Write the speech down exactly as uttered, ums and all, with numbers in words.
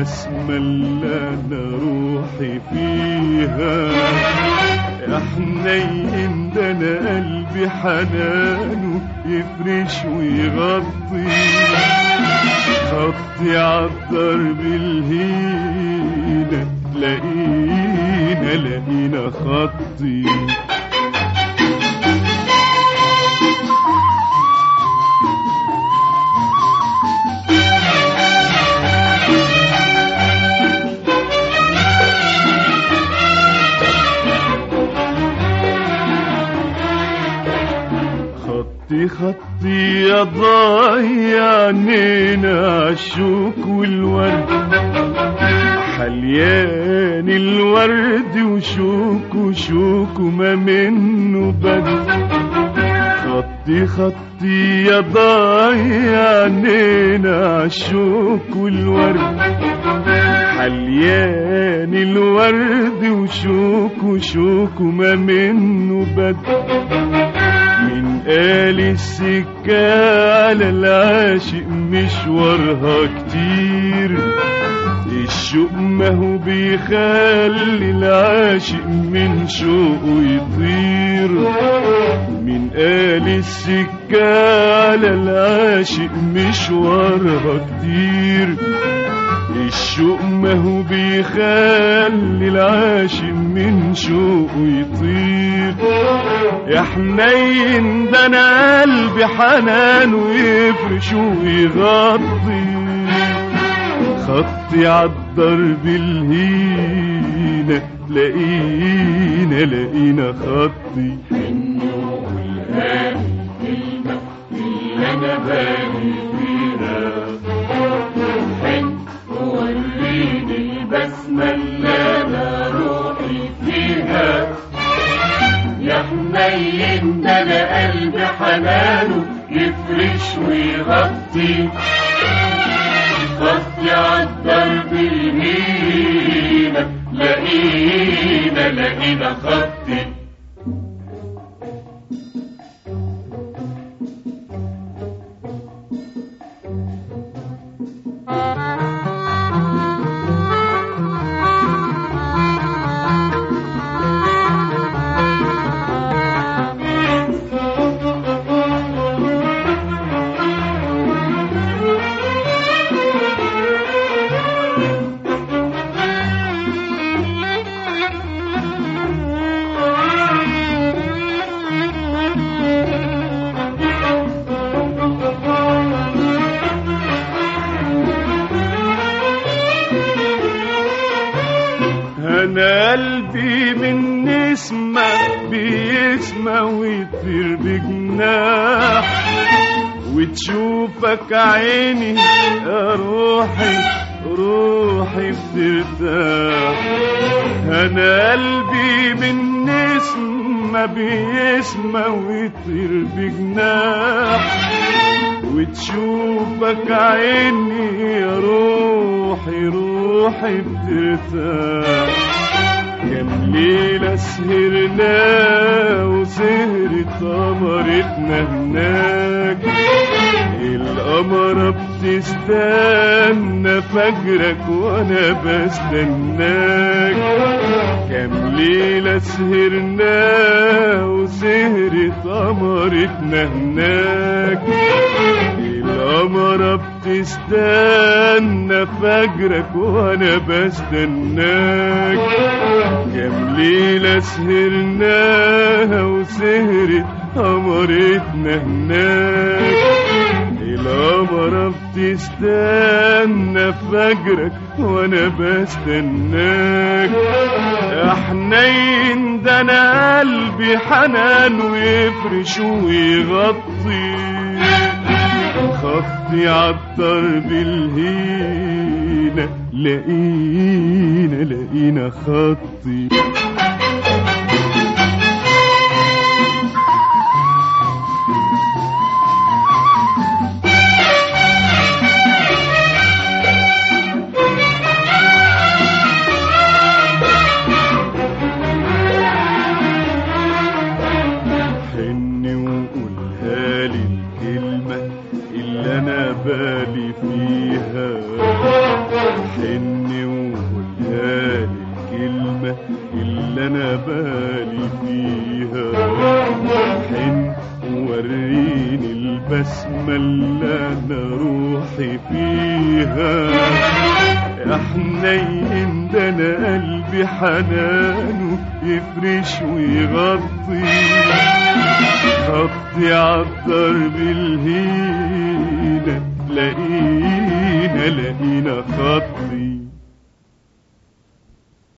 البسمة اللي انا روحي فيها. يا حنين ده انا قلبي حنانه يفرش ويغطي خطي عالدرب الهينة. لقينا لقينا خطي خطي خطي يا ضايع عينينا عالشوك والورد حليان الورد وشوك وشوك وما منه بد. خطي خطي يا ضايع عينينا عالشوك والورد حليان الورد وشوك وشوك وما منه بد. من قال السكة على العاشق مشوارها كتير الشوق ما هو بيخلي العاشق من شوقه يطير. من قال السكة على العاشق مشوارها كتير الشوق ما هو بيخلي العاشق من شوقه يطير. يا حنين ده انا قلبي حنان ويفرش ويغطي خطي عالدرب الهينة. لقينا لقينا خطي حنه والهاني كلمة اللي انا بالي فيها. حن وريني البسمة اللي انا روحي فيها. يا حنين ده انا قلبي حنانه يفرش ويغطي خطي عالدرب الهينة. لقينا لقينا خطي انا قلبي من نسمة بيسمع ويطير بجناح وتشوفك عيني يا روحي روحي بترتاح. انا قلبي من نسمة بيسمع ويطير بجناح وتشوفك عيني يا روحي روحي بترتاح. كم ليلة سهرنا وسهرت قمرتنا هناك القمرة بتستنى فجرك وانا بستناك. كم ليلة سهرنا وسهرت قمرتنا هناك القمرة بتستنى فجرك وانا بستناك. كم ليلة سهرناها وسهرت قمرتنا هناك القمرة بتستنى فجرك وانا بستناك. يا حنين ده انا قلبي حنان ويفرش ويغطي خطي عالدرب الهينة. لقينا لقينا خطي حني وقولها لي الكلمة اللي انا انا بالي فيها. حن وقولها لي الكلمة اللي انا بالي فيها. حن ووريني البسمة اللي انا روحي فيها. يا حنين ده انا قلبي حنانه يفرش ويغطي. خطي عالدرب الهينة لقينا لقينا خطي.